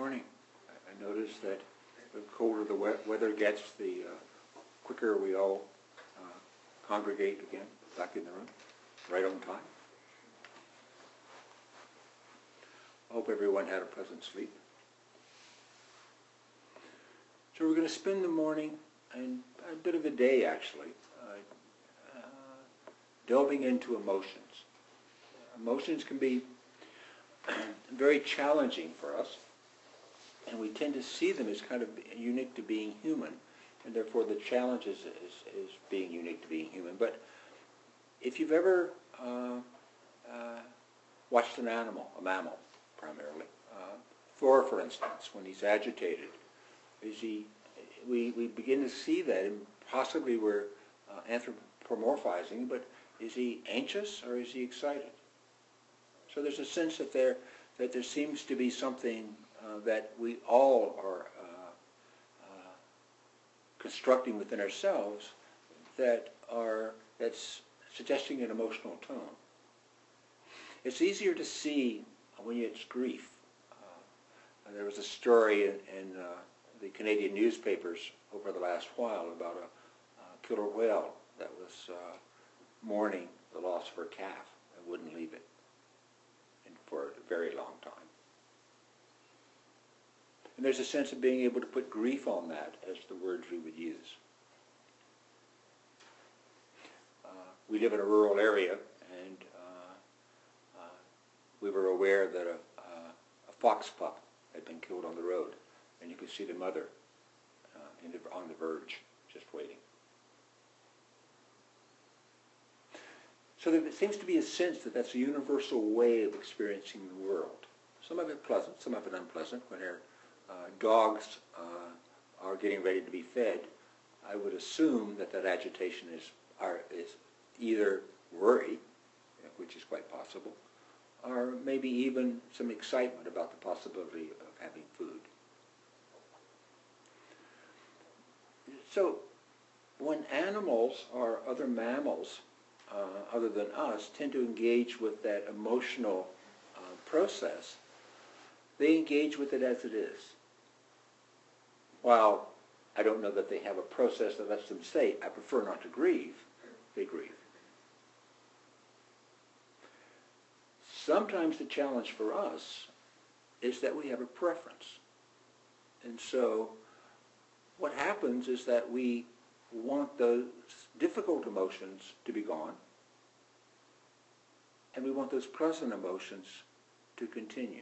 morning. I noticed that the colder the weather gets, the quicker we all congregate again, back in the room, right on time. I hope everyone had a pleasant sleep. So we're going to spend the morning, and a bit of a day actually, delving into emotions. Emotions can be very challenging for us, and we tend to see them as kind of unique to being human, and therefore the challenge is being unique to being human. But if you've ever watched an animal, a mammal primarily, Thor, for instance, when he's agitated, we begin to see that, and possibly we're anthropomorphizing, but is he anxious or is he excited? So there's a sense that there seems to be something that we all are constructing within ourselves that's suggesting an emotional tone. It's easier to see when it's grief. There was a story in the Canadian newspapers over the last while about a killer whale that was mourning the loss of her calf and wouldn't leave it for a very long time. And there's a sense of being able to put grief on that as the words we would use. We live in a rural area, and we were aware that a fox pup had been killed on the road, and you could see the mother on the verge, just waiting. So there seems to be a sense that that's a universal way of experiencing the world. Some of it pleasant, some of it unpleasant. When our dogs are getting ready to be fed, I would assume that agitation is either worry, which is quite possible, or maybe even some excitement about the possibility of having food. So when animals or other mammals other than us tend to engage with that emotional process, they engage with it as it is. While I don't know that they have a process that lets them say, I prefer not to grieve, they grieve. Sometimes the challenge for us is that we have a preference. And so what happens is that we want those difficult emotions to be gone, and we want those pleasant emotions to continue.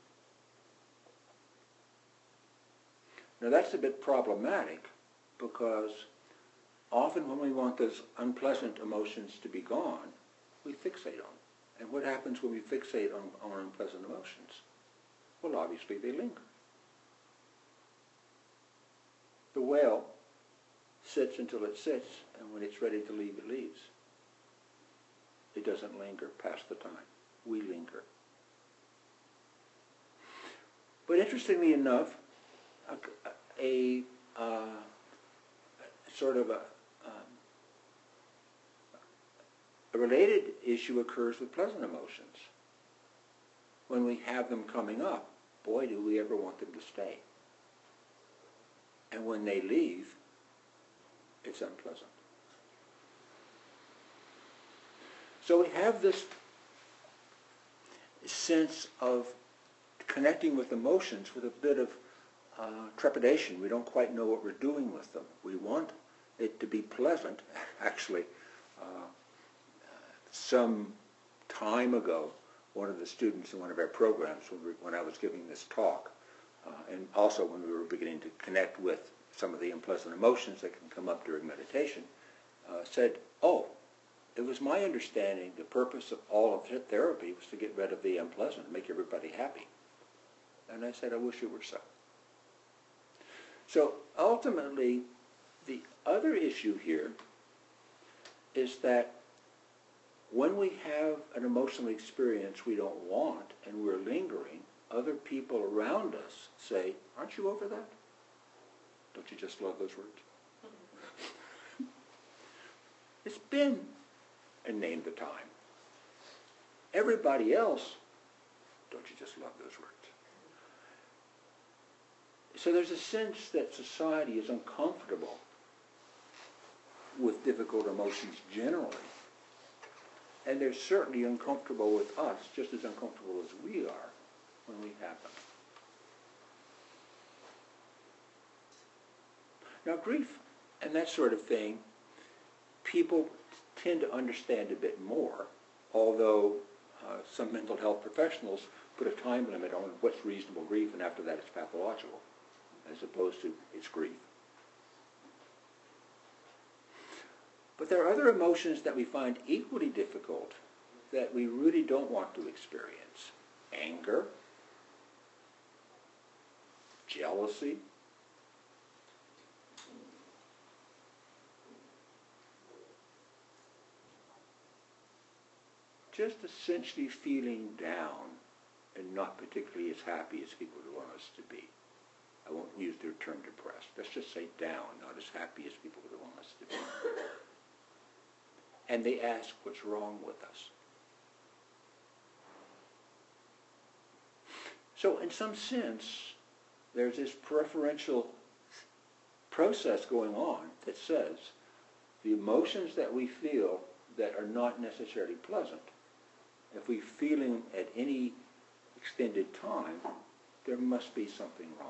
Now that's a bit problematic, because often when we want those unpleasant emotions to be gone, we fixate on them. And what happens when we fixate on unpleasant emotions? Well, obviously they linger. The whale sits until it sits, and when it's ready to leave, it leaves. It doesn't linger past the time. We linger. But interestingly enough, a related issue occurs with pleasant emotions. When we have them coming up, boy, do we ever want them to stay. And when they leave, it's unpleasant. So we have this sense of connecting with emotions with a bit of trepidation. We don't quite know what we're doing with them. We want it to be pleasant. Actually, some time ago, one of the students in one of our programs, when I was giving this talk, and also when we were beginning to connect with some of the unpleasant emotions that can come up during meditation, said, oh, it was my understanding the purpose of all of therapy was to get rid of the unpleasant, make everybody happy. And I said, I wish it were so. So ultimately, the other issue here is that when we have an emotional experience we don't want and we're lingering, other people around us say, aren't you over that? Don't you just love those words? It's been, and name the time. Everybody else, don't you just love those words? So there's a sense that society is uncomfortable with difficult emotions generally. And they're certainly uncomfortable with us, just as uncomfortable as we are when we have them. Now, grief and that sort of thing, people tend to understand a bit more, although some mental health professionals put a time limit on what's reasonable grief, and after that it's pathological, as opposed to it's grief. But there are other emotions that we find equally difficult that we really don't want to experience. Anger, jealousy, just essentially feeling down and not particularly as happy as people would want us to be. I won't use the term depressed. Let's just say down, not as happy as people would want us to be. And they ask, what's wrong with us? So in some sense, there's this preferential process going on that says the emotions that we feel that are not necessarily pleasant, if we feel them at any extended time, there must be something wrong.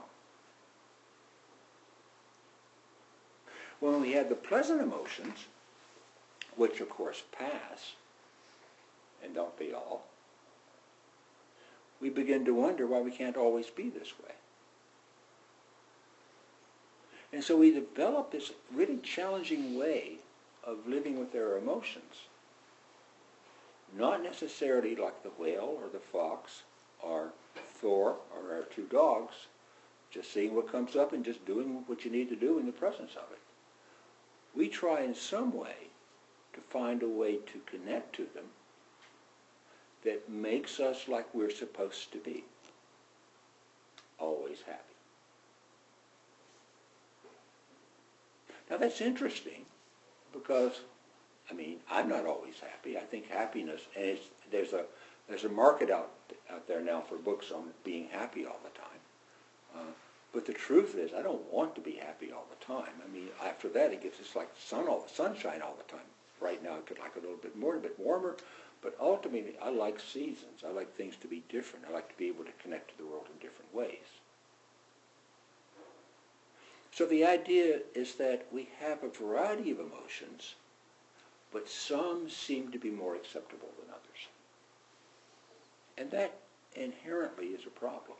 When we have the pleasant emotions, which of course pass, and don't they all, we begin to wonder why we can't always be this way. And so we develop this really challenging way of living with our emotions. Not necessarily like the whale or the fox or Thor or our two dogs, just seeing what comes up and just doing what you need to do in the presence of it. We try in some way to find a way to connect to them that makes us like we're supposed to be, always happy. Now that's interesting because, I mean, I'm not always happy. I think happiness, and there's a market out there now for books on being happy all the time. But the truth is, I don't want to be happy all the time. I mean, after that, it gets just like sunshine all the time. Right now, I could like a little bit more, a bit warmer. But ultimately, I like seasons. I like things to be different. I like to be able to connect to the world in different ways. So the idea is that we have a variety of emotions, but some seem to be more acceptable than others. And that inherently is a problem.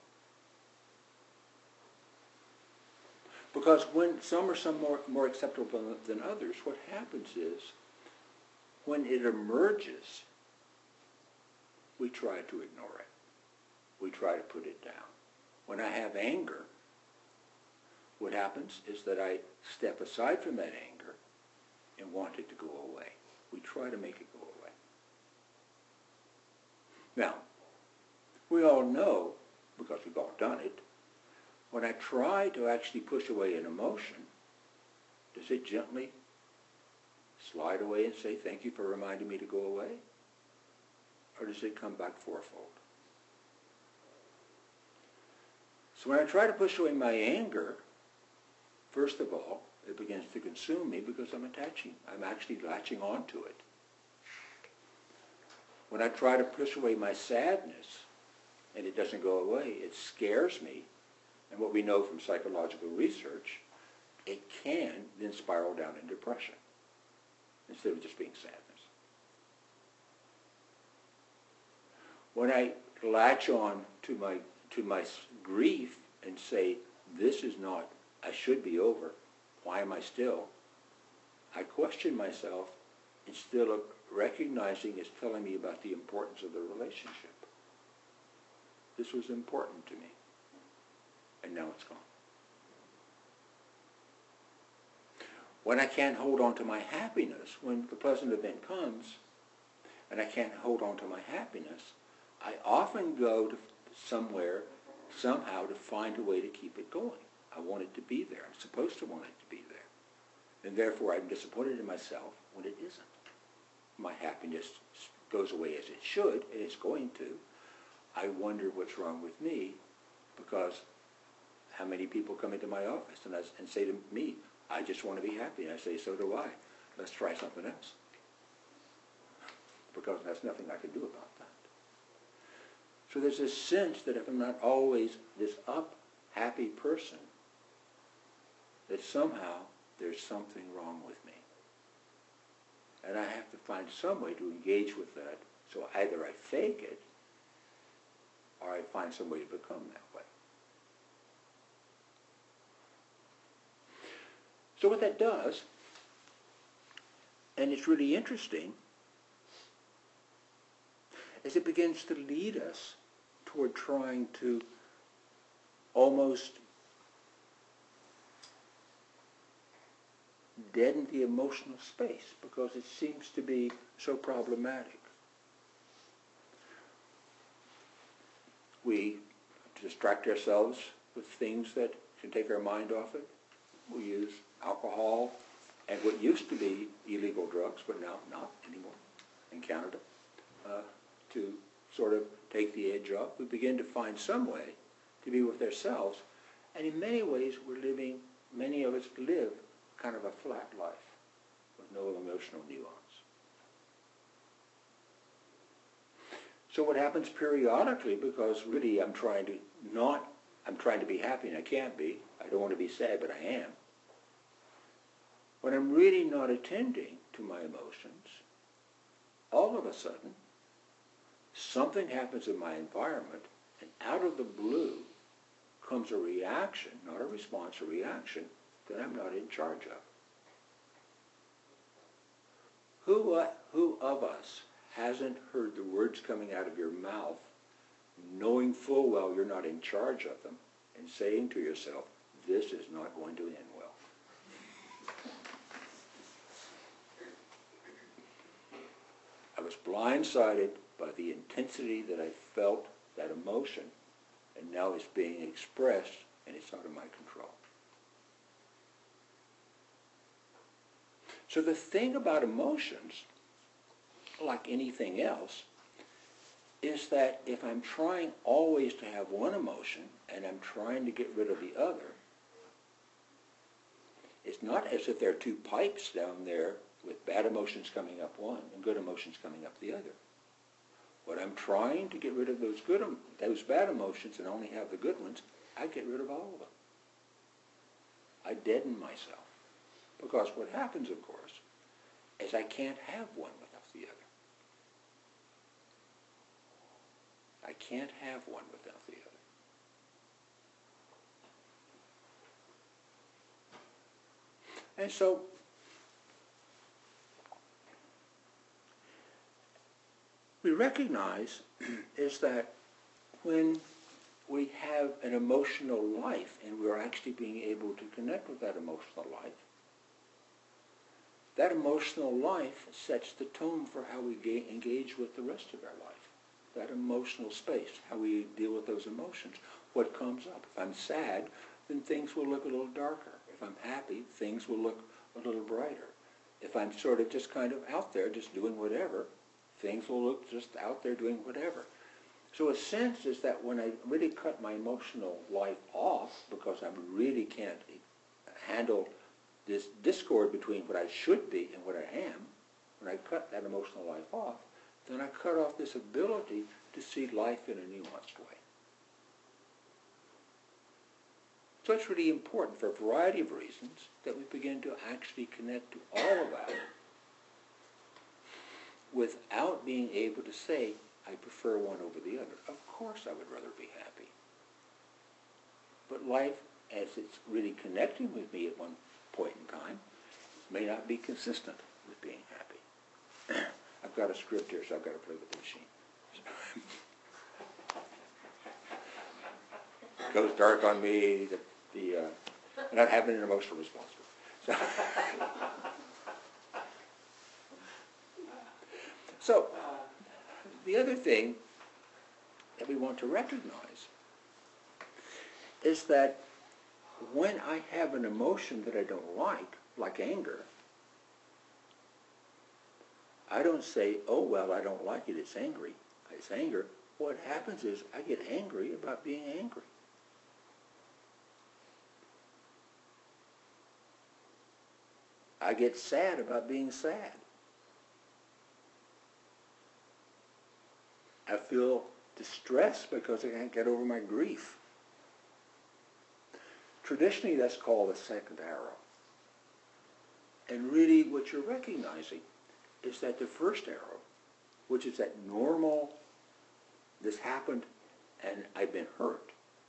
Because when some are more acceptable than others, what happens is, when it emerges, we try to ignore it. We try to put it down. When I have anger, what happens is that I step aside from that anger and want it to go away. We try to make it go away. Now, we all know, because we've all done it, when I try to actually push away an emotion, does it gently slide away and say, thank you for reminding me to go away? Or does it come back fourfold? So when I try to push away my anger, first of all, it begins to consume me because I'm actually latching onto it. When I try to push away my sadness and it doesn't go away, it scares me. And what we know from psychological research, it can then spiral down in depression instead of just being sadness. When I latch on to my grief and say, this is not, I should be over, why am I still? I question myself instead of recognizing it's telling me about the importance of the relationship. This was important to me, and now it's gone. When I can't hold on to my happiness, when the pleasant event comes, and I can't hold on to my happiness, I often go to somewhere, somehow, to find a way to keep it going. I want it to be there. I'm supposed to want it to be there. And therefore, I'm disappointed in myself when it isn't. My happiness goes away as it should, and it's going to. I wonder what's wrong with me, because how many people come into my office and say to me, I just want to be happy. And I say, so do I. Let's try something else. Because there's nothing I can do about that. So there's this sense that if I'm not always this happy person, that somehow there's something wrong with me. And I have to find some way to engage with that. So either I fake it, or I find some way to become that way. So what that does, and it's really interesting, is it begins to lead us toward trying to almost deaden the emotional space because it seems to be so problematic. We distract ourselves with things that can take our mind off it. We use alcohol and what used to be illegal drugs, but now not anymore in Canada, to sort of take the edge off. We begin to find some way to be with ourselves, and in many ways many of us live kind of a flat life with no emotional nuance. So what happens periodically, because really I'm trying to be happy and I can't be. I don't want to be sad, but I am. When I'm really not attending to my emotions, all of a sudden, something happens in my environment, and out of the blue comes a reaction, not a response, a reaction that I'm not in charge of. Who of us hasn't heard the words coming out of your mouth, knowing full well you're not in charge of them, and saying to yourself, this is not going to end well? I was blindsided by the intensity that I felt, that emotion, and now it's being expressed, and it's out of my control. So the thing about emotions, like anything else, is that if I'm trying always to have one emotion and I'm trying to get rid of the other, it's not as if there are two pipes down there with bad emotions coming up one and good emotions coming up the other. When I'm trying to get rid of those bad emotions and only have the good ones, I get rid of all of them. I deaden myself. Because what happens, of course, is I can't have one without the other. I can't have one without the other. And so, we recognize is that when we have an emotional life and we're actually being able to connect with that emotional life, that emotional life sets the tone for how we engage with the rest of our life. That emotional space, how we deal with those emotions, what comes up. If I'm sad, then things will look a little darker. If I'm happy, things will look a little brighter. If I'm sort of just kind of out there, just doing whatever, things will look just out there doing whatever. So a sense is that when I really cut my emotional life off, because I really can't handle this discord between what I should be and what I am, when I cut that emotional life off, then I cut off this ability to see life in a nuanced way. So it's really important for a variety of reasons that we begin to actually connect to all of that without being able to say, I prefer one over the other. Of course I would rather be happy. But life, as it's really connecting with me at one point in time, may not be consistent with being happy. I've got a script here, so I've got to play with the machine. It goes dark on me, not having an emotional response. So, the other thing that we want to recognize is that when I have an emotion that I don't like anger, I don't say, oh, well, I don't like it, it's angry. It's anger. What happens is I get angry about being angry. I get sad about being sad. I feel distressed because I can't get over my grief. Traditionally, that's called the second arrow. And really what you're recognizing is that the first arrow, which is that normal, this happened and I've been hurt,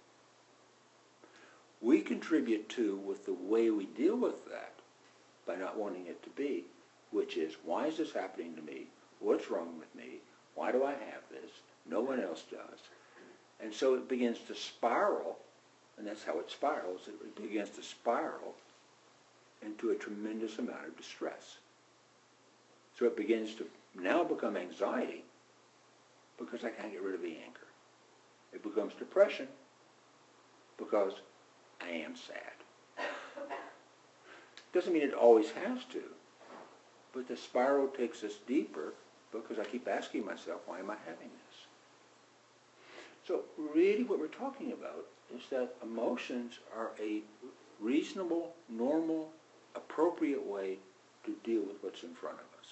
we contribute to with the way we deal with that by not wanting it to be, which is, why is this happening to me? What's wrong with me? Why do I have this? No one else does. And so it begins to spiral, and that's how it spirals. It begins to spiral into a tremendous amount of distress. So it begins to now become anxiety because I can't get rid of the anger. It becomes depression because I am sad. Doesn't mean it always has to, but the spiral takes us deeper because I keep asking myself, why am I having this? So really what we're talking about is that emotions are a reasonable, normal, appropriate way to deal with what's in front of us.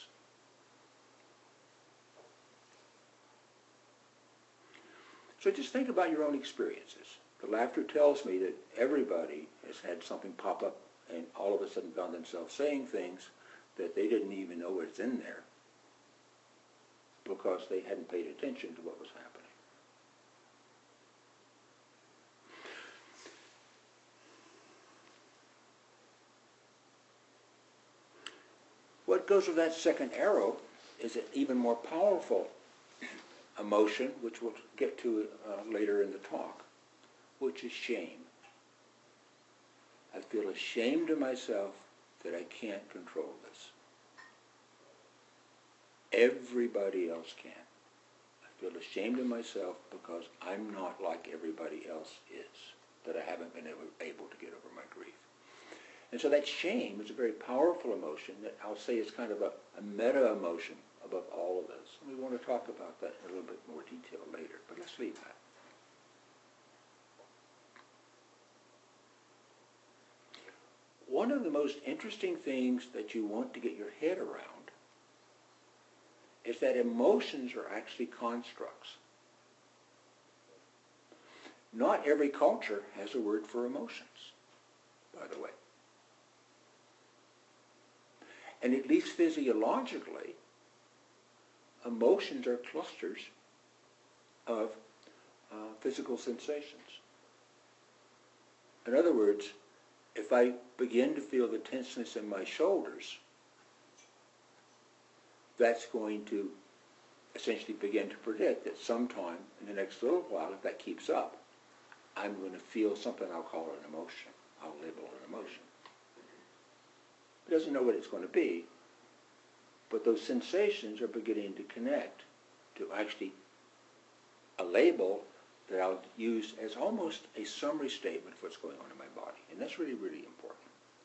So just think about your own experiences. The laughter tells me that everybody has had something pop up and all of a sudden found themselves saying things that they didn't even know what's in there because they hadn't paid attention to what was happening. What goes with that second arrow is an even more powerful emotion, which we'll get to later in the talk, which is shame. I feel ashamed of myself that I can't control this. Everybody else can. I feel ashamed of myself because I'm not like everybody else is, that I haven't been able to get over my grief. And so that shame is a very powerful emotion that I'll say is kind of a meta-emotion above all of this. And we want to talk about that in a little bit more detail later, but let's leave that. One of the most interesting things that you want to get your head around is that emotions are actually constructs. Not every culture has a word for emotions, by the way. And at least physiologically, emotions are clusters of physical sensations. In other words, if I begin to feel the tenseness in my shoulders, that's going to essentially begin to predict that sometime in the next little while, if that keeps up, I'm going to feel something I'll call an emotion. I'll label it an emotion. It doesn't know what it's going to be, but those sensations are beginning to connect to actually a label that I'll use as almost a summary statement of what's going on in my body. And that's really, really important.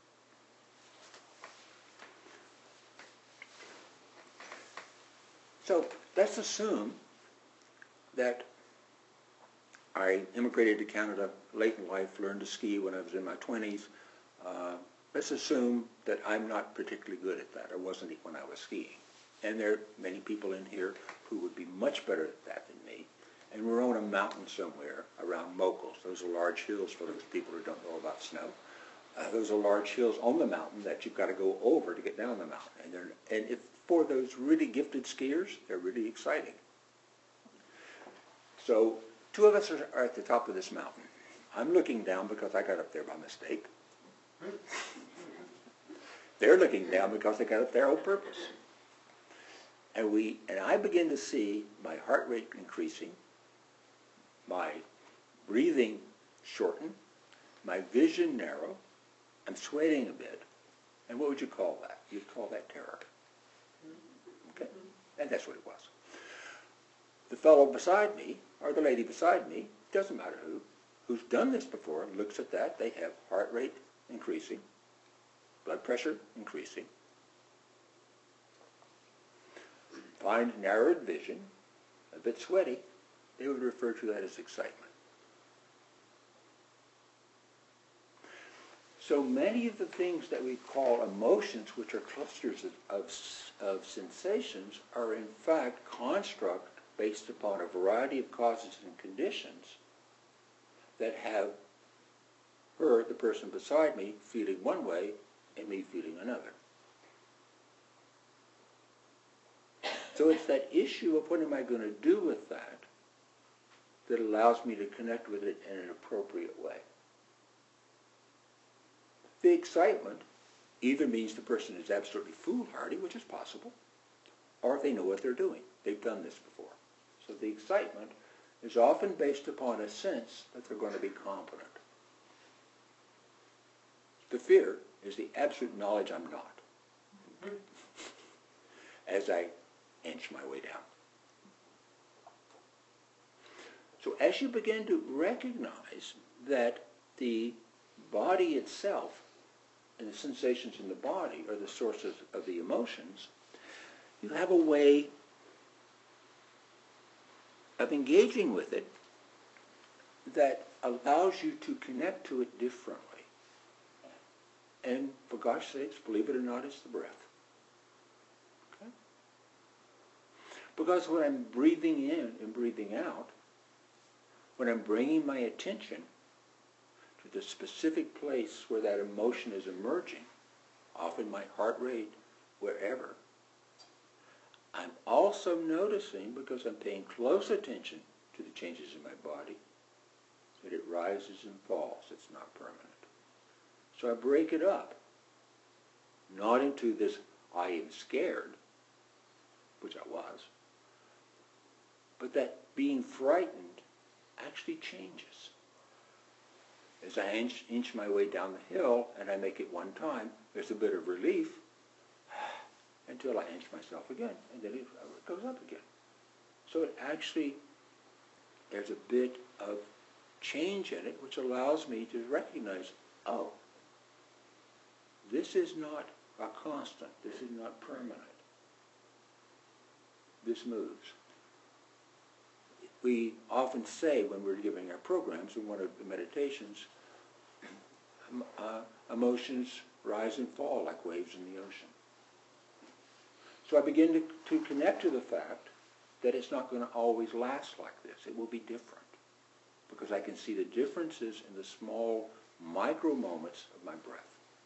So let's assume that I immigrated to Canada late in life, learned to ski when I was in my 20s. Let's assume that I'm not particularly good at that, or wasn't when I was skiing. And there are many people in here who would be much better at that than me. And we're on a mountain somewhere around Mokos. Those are large hills for those people who don't know about snow. Those are large hills on the mountain that you've got to go over to get down the mountain. And if for those really gifted skiers, they're really exciting. So two of us are at the top of this mountain. I'm looking down because I got up there by mistake. They're looking down because they got up there on purpose. And I begin to see my heart rate increasing, my breathing shorten, my vision narrow, I'm sweating a bit. And what would you call that? You'd call that terror. Okay? And that's what it was. The fellow beside me, or the lady beside me, doesn't matter who's done this before, looks at that, they have heart rate increasing, blood pressure increasing, find narrowed vision, a bit sweaty, they would refer to that as excitement. So many of the things that we call emotions, which are clusters of sensations, are in fact construct based upon a variety of causes and conditions that have her, the person beside me, feeling one way and me feeling another. So it's that issue of what am I going to do with that that allows me to connect with it in an appropriate way. The excitement either means the person is absolutely foolhardy, which is possible, or they know what they're doing. They've done this before. So the excitement is often based upon a sense that they're going to be competent. The fear is the absolute knowledge I'm not, as I inch my way down. So as you begin to recognize that the body itself and the sensations in the body are the sources of the emotions, you have a way of engaging with it that allows you to connect to it differently. And for gosh sakes, believe it or not, it's the breath. Okay? Because when I'm breathing in and breathing out, when I'm bringing my attention to the specific place where that emotion is emerging, often my heart rate, wherever, I'm also noticing, because I'm paying close attention to the changes in my body, that it rises and falls. It's not permanent. So I break it up, not into this I am scared, which I was, but that being frightened actually changes. As I inch my way down the hill and I make it one time, there's a bit of relief until I inch myself again, and then it goes up again. So it actually, there's a bit of change in it, which allows me to recognize, oh, this is not a constant. This is not permanent. This moves. We often say when we're giving our programs in one of the meditations, emotions rise and fall like waves in the ocean. So I begin to connect to the fact that it's not going to always last like this. It will be different because I can see the differences in the small micro moments of my breath.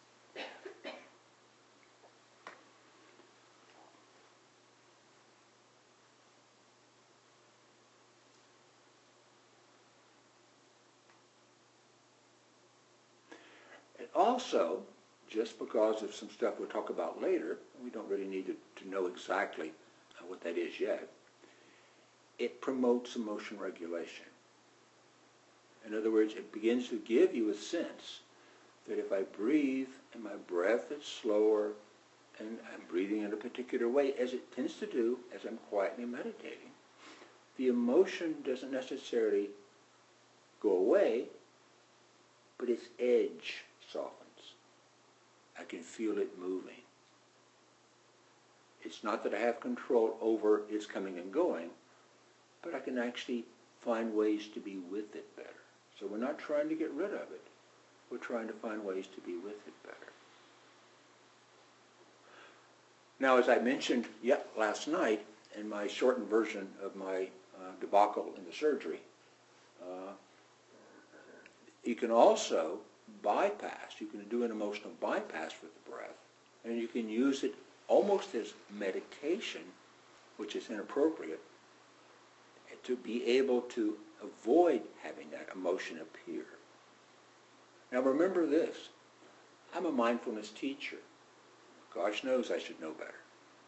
And also, just because of some stuff we'll talk about later, we don't really need to know exactly what that is yet, it promotes emotion regulation. In other words, it begins to give you a sense that if I breathe and my breath is slower and I'm breathing in a particular way, as it tends to do as I'm quietly meditating, the emotion doesn't necessarily go away, but its edge softens. I can feel it moving. It's not that I have control over its coming and going, but I can actually find ways to be with it better. So we're not trying to get rid of it. We're trying to find ways to be with it better. Now, as I mentioned last night in my shortened version of my debacle in the surgery, you can also bypass, you can do an emotional bypass with the breath, and you can use it almost as medication, which is inappropriate, to be able to avoid having that emotion appear. Now remember this, I'm a mindfulness teacher. Gosh knows I should know better.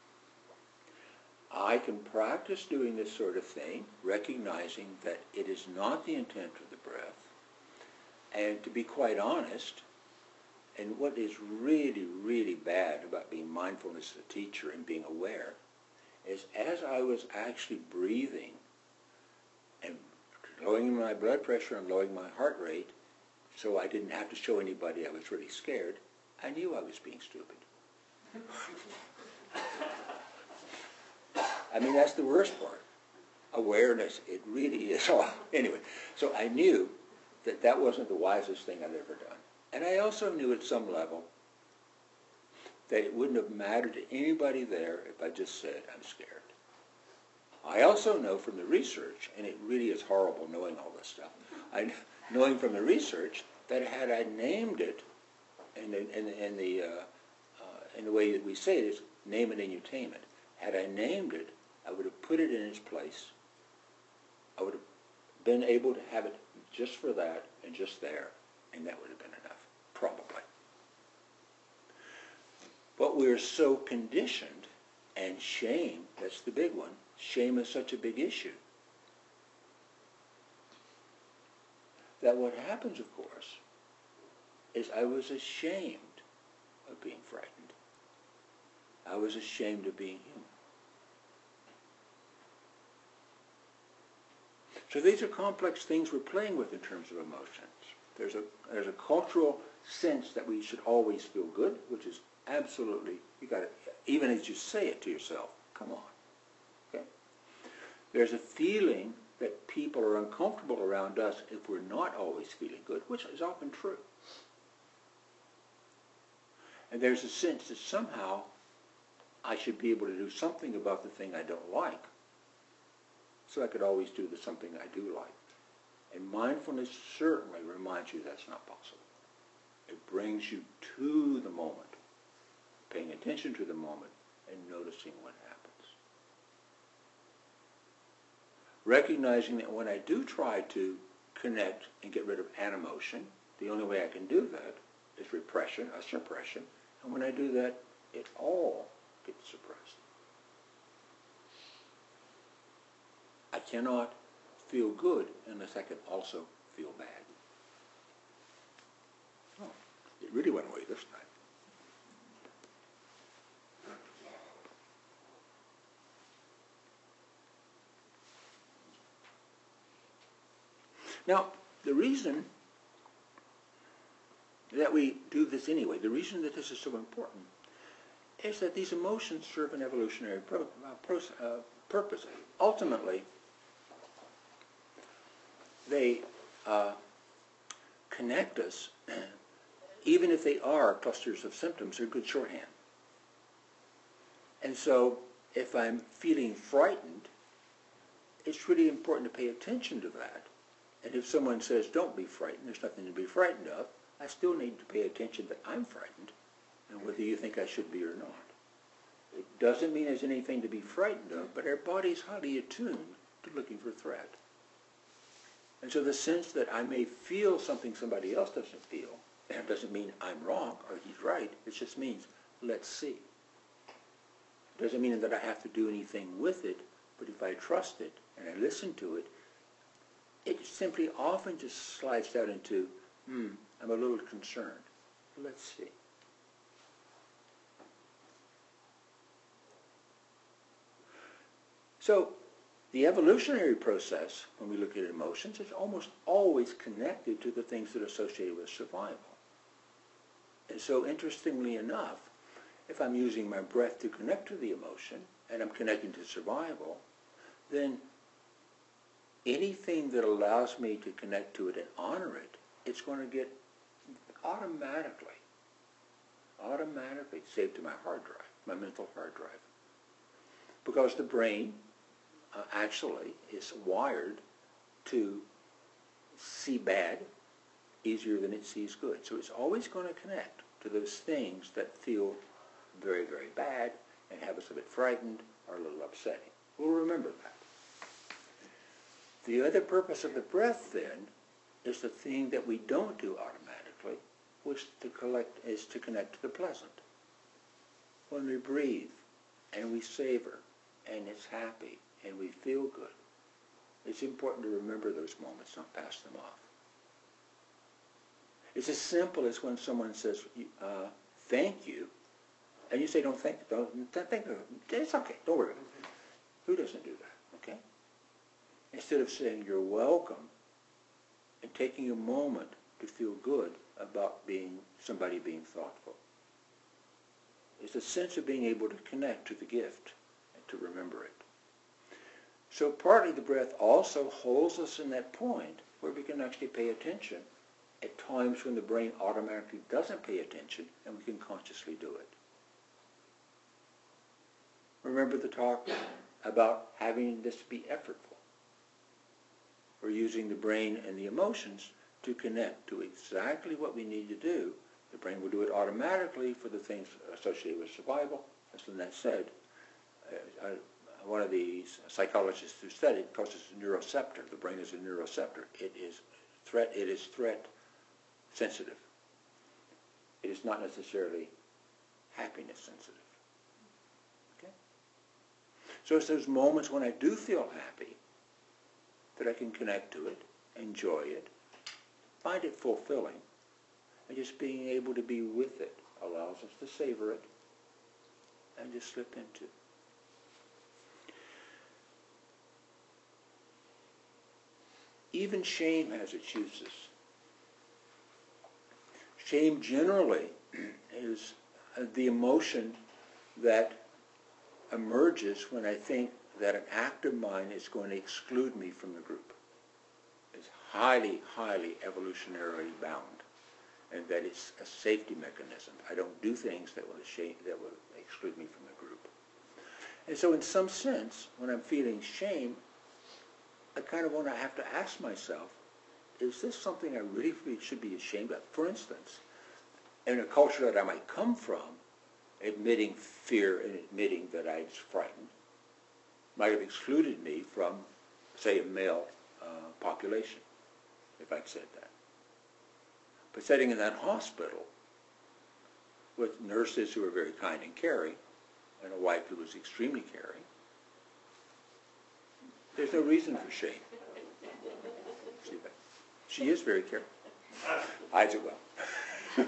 I can practice doing this sort of thing, recognizing that it is not the intent of the breath, and to be quite honest, and what is really, really bad about being mindfulness as a teacher and being aware, is as I was actually breathing and lowering my blood pressure and lowering my heart rate, so I didn't have to show anybody I was really scared, I knew I was being stupid. I mean, that's the worst part. Awareness, it really is. Anyway, so I knew that that wasn't the wisest thing I'd ever done. And I also knew at some level that it wouldn't have mattered to anybody there if I just said, I'm scared. I also know from the research, and it really is horrible knowing all this stuff, knowing from the research that had I named it, in the way that we say it is, name it and you tame it. Had I named it, I would have put it in its place. I would have been able to have it just for that and just there, and that would have been enough, probably. But we're so conditioned, and shame, that's the big one. Shame is such a big issue. That what happens, of course, is I was ashamed of being frightened. I was ashamed of being human. So these are complex things we're playing with in terms of emotions. There's a cultural sense that we should always feel good, which is absolutely, you got to, even as you say it to yourself, come on. Okay? There's a feeling that people are uncomfortable around us if we're not always feeling good, which is often true. And there's a sense that somehow I should be able to do something about the thing I don't like, so I could always do the something I do like. And mindfulness certainly reminds you that's not possible. It brings you to the moment, paying attention to the moment and noticing what happens. Recognizing that when I do try to connect and get rid of an emotion, the only way I can do that is repression, a suppression. And when I do that, it all gets suppressed. I cannot feel good unless I can also feel bad. Oh, it really went away this time. Now, the reason that we do this anyway, the reason that this is so important, is that these emotions serve an evolutionary purpose. Ultimately, they connect us, even if they are clusters of symptoms, they're good shorthand. And so, if I'm feeling frightened, it's really important to pay attention to that. And if someone says, don't be frightened, there's nothing to be frightened of, I still need to pay attention that I'm frightened, and whether you think I should be or not. It doesn't mean there's anything to be frightened of, but our body's highly attuned to looking for threat. And so the sense that I may feel something somebody else doesn't feel, and it doesn't mean I'm wrong or he's right, it just means, let's see. It doesn't mean that I have to do anything with it, but if I trust it and I listen to it, it simply often just slides out into, I'm a little concerned. Let's see. So, the evolutionary process, when we look at emotions, is almost always connected to the things that are associated with survival. And so, interestingly enough, if I'm using my breath to connect to the emotion, and I'm connecting to survival, then anything that allows me to connect to it and honor it, it's going to get automatically saved to my hard drive, my mental hard drive. Because the brain actually is wired to see bad easier than it sees good. So it's always going to connect to those things that feel very, very bad and have us a bit frightened or a little upsetting. We'll remember that. The other purpose of the breath, then, is the thing that we don't do automatically, which is to connect to the pleasant. When we breathe and we savor and it's happy and we feel good, it's important to remember those moments, not pass them off. It's as simple as when someone says, thank you, and you say, don't thank you. It's okay, don't worry. Who doesn't do that, okay? Instead of saying you're welcome and taking a moment to feel good about somebody being thoughtful. It's a sense of being able to connect to the gift and to remember it. So partly the breath also holds us in that point where we can actually pay attention at times when the brain automatically doesn't pay attention and we can consciously do it. Remember the talk about having this be effortful. We're using the brain and the emotions to connect to exactly what we need to do. The brain will do it automatically for the things associated with survival. As Lynette said, one of the psychologists who studied it calls it a neuroceptor. The brain is a neuroceptor. It is threat sensitive. It is not necessarily happiness sensitive. Okay? So it's those moments when I do feel happy that I can connect to it, enjoy it, find it fulfilling, and just being able to be with it allows us to savor it and just slip into it. Even shame has its uses. Shame generally is the emotion that emerges when I think that an act of mine is going to exclude me from the group. It's highly, highly evolutionarily bound, and that it's a safety mechanism. I don't do things that will exclude me from the group. And so in some sense, when I'm feeling shame, I kind of want to have to ask myself, is this something I really should be ashamed of? For instance, in a culture that I might come from, admitting fear and admitting that I was frightened might have excluded me from, say, a male population, if I'd said that. But sitting in that hospital with nurses who were very kind and caring, and a wife who was extremely caring, there's no reason for shame. See that? She is very caring. Hides it well.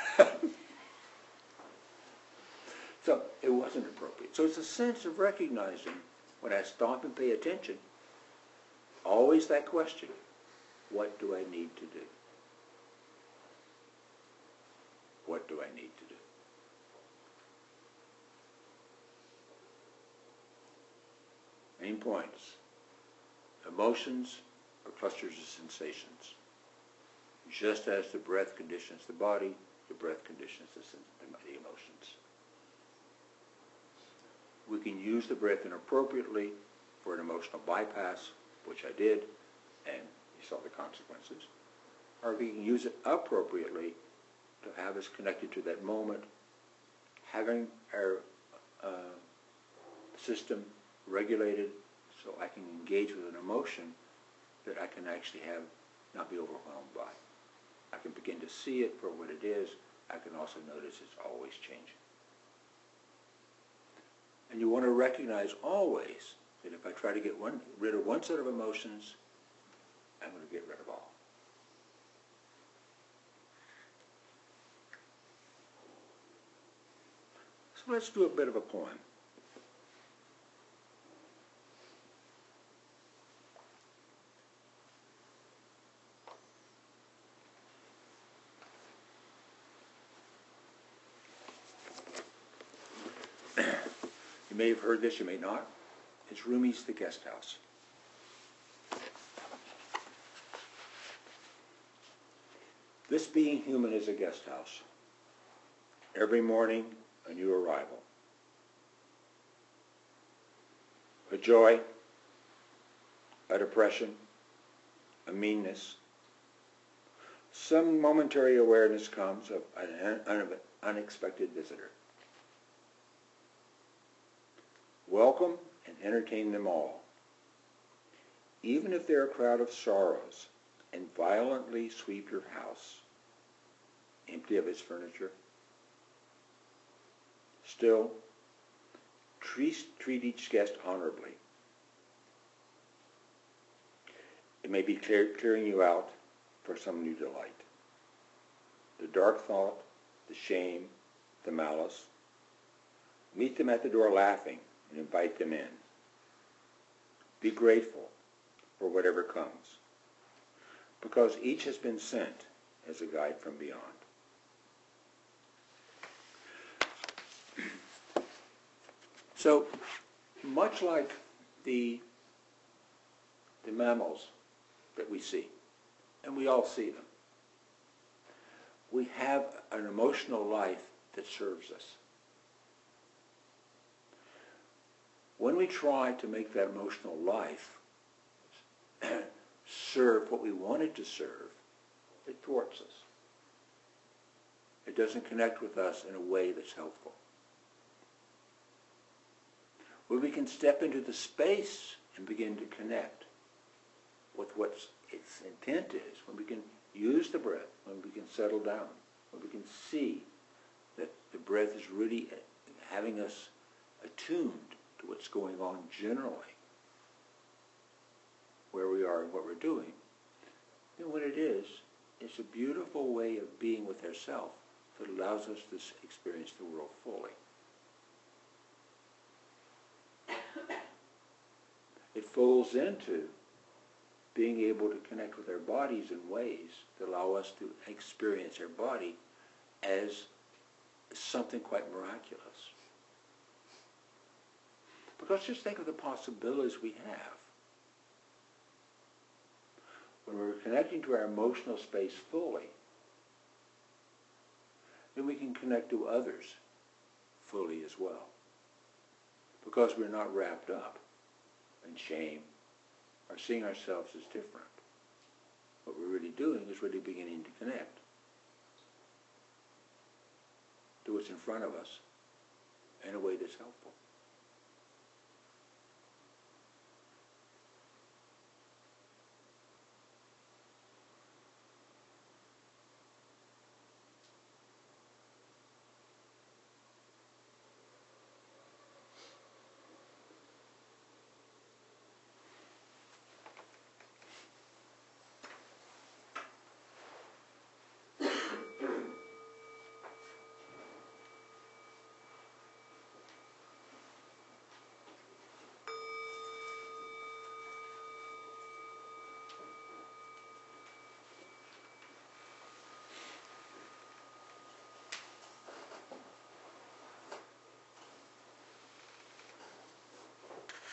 So it wasn't appropriate. So it's a sense of recognizing when I stop and pay attention, always that question, what do I need to do? What do I need to do? Main points. Emotions are clusters of sensations. Just as the breath conditions the body, the breath conditions the emotions. We can use the breath inappropriately for an emotional bypass, which I did, and you saw the consequences. Or we can use it appropriately to have us connected to that moment, having our system regulated so I can engage with an emotion that I can actually not be overwhelmed by. I can begin to see it for what it is. I can also notice it's always changing. And you want to recognize always that if I try to get rid of one set of emotions, I'm going to get rid of all. So let's do a bit of a poem. You may have heard this, you may not. It's Rumi's The Guest House. This being human is a guest house. Every morning, a new arrival. A joy, a depression, a meanness. Some momentary awareness comes of an unexpected visitor. Welcome and entertain them all. Even if they're a crowd of sorrows and violently sweep your house, empty of its furniture, still, treat each guest honorably. It may be clearing you out for some new delight. The dark thought, the shame, the malice. Meet them at the door laughing and invite them in. Be grateful for whatever comes, because each has been sent as a guide from beyond. So, much like the mammals that we see, and we all see them, we have an emotional life that serves us. When we try to make that emotional life serve what we want it to serve, it thwarts us. It doesn't connect with us in a way that's helpful. When we can step into the space and begin to connect with what its intent is, when we can use the breath, when we can settle down, when we can see that the breath is really having us attuned to what's going on generally, where we are and what we're doing, then what it is, it's a beautiful way of being with ourselves that allows us to experience the world fully. It folds into being able to connect with our bodies in ways that allow us to experience our body as something quite miraculous. Because just think of the possibilities we have. When we're connecting to our emotional space fully, then we can connect to others fully as well. Because we're not wrapped up in shame or seeing ourselves as different. What we're really doing is really beginning to connect to what's in front of us in a way that's helpful.